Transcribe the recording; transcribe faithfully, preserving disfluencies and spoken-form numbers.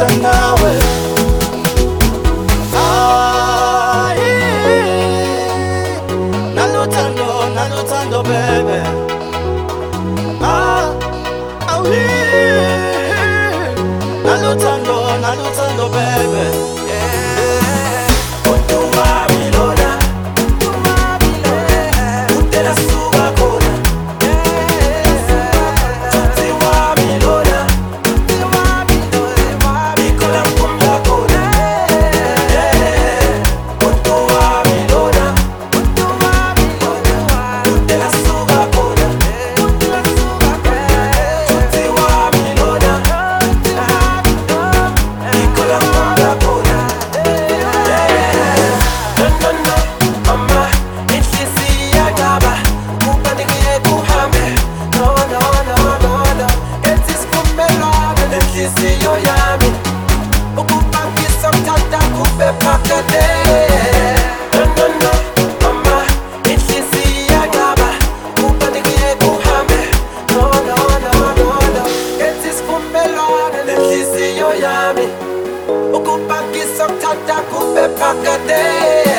ngifisa nawe. Ah, yeah. Naluthando, naluthando baby. Ah, oh yeah. Naluthando, naluthando baby. Yeah. Utuwami lona, utuwami lona, utela suba kona. Inhliziyo yami ukubangisa mthanda kube phakade. No no no mama, inhliziyo yaba kubanike kuhambe. No no no no no, ethi sivumelwano nenhliziyo yami ukubangisa mthanda kube phakade.